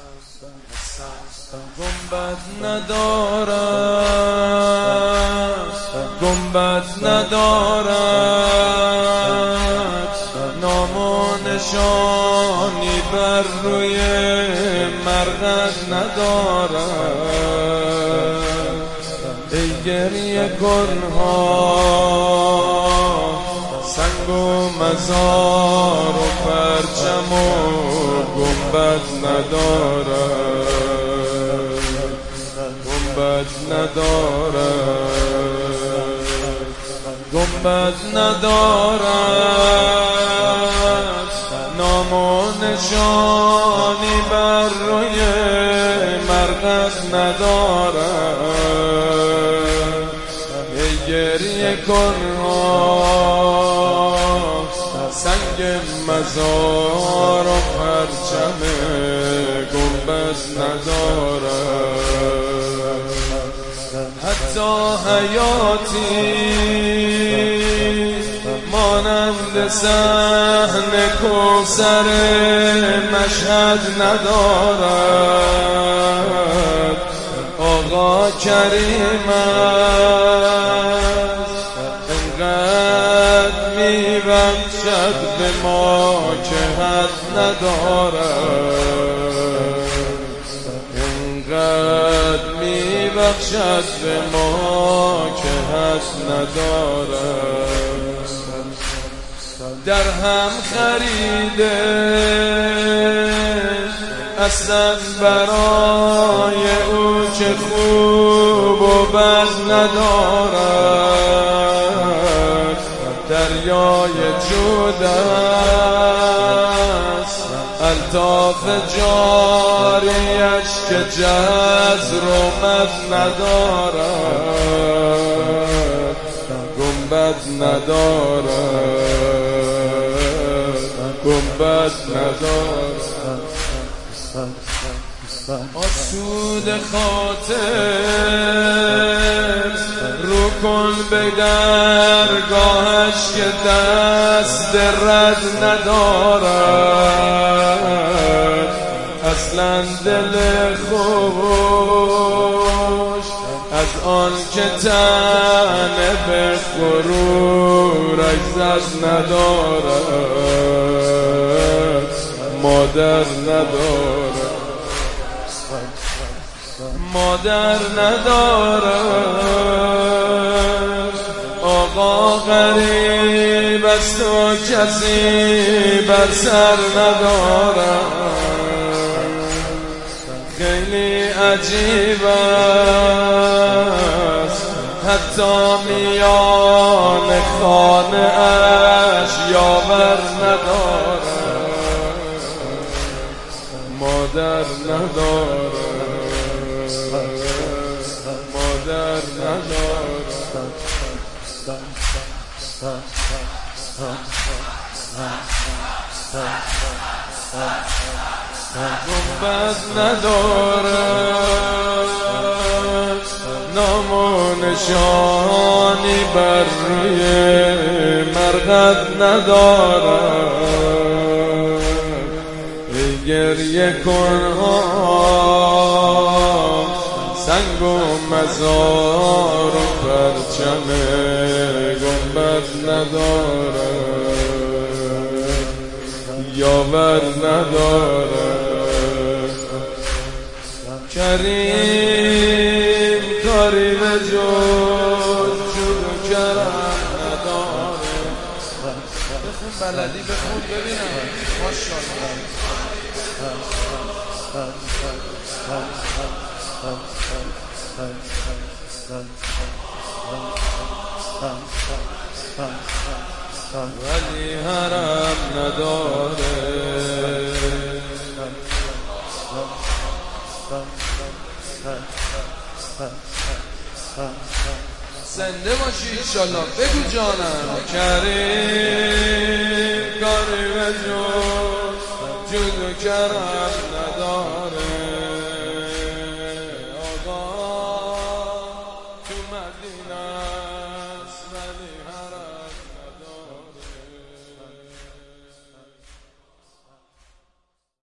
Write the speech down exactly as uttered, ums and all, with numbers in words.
گنبد ندارد، گنبد ندارد، نام و نشانی بر روی مرقد ندارد. ای گریه گلها سنگ و مزار و پرچم و گنبد ندارد، گنبد ندارد، گنبد ندارد، نام و نشانی بر روی مرقد ندارد. ای گریه کنها سنگ مزار و پرچم گنبد ندارد. حتی حیاتی مانند صحن کوثر مشهد ندارد. آقا کریم است انقدر میبخشد به ما که حد ندارد، انقدر میبخشد به ما که حد ندارد. در هم خریده اصلا برای او چه خوب و بد ندارد. دریای جود است الطاف جاریش که جزر و مد ندارد، گنبد ندارد، گنبد ندارد. آسود خاطر رو کن به درگاهش که دست رد ندارد. اصلا دل خوش از آن که تن به غرورش زد ندارد، مادر ندارد، مادر ندارد. آقا غریب است و کسی بر سر ندارد. خیلی عجیب است حتی میان خانه اش یاور ندارد، مادر ندارد، مادر ندارد. گنبد ندارد، نام و نشانی بر روی مرقد ندارد. ای گریه کنها سنگ و مزار و پرچم گنبد ندارد، یاور ندارد. کریم کاری به جز جود و کرم ندارد. بخون بلدی بخون ببینم ماشاءالله. ولی حرم نداره. زنده باشی انشالله. بگو جانم. کریم کاری به جز جود و کرم نداره.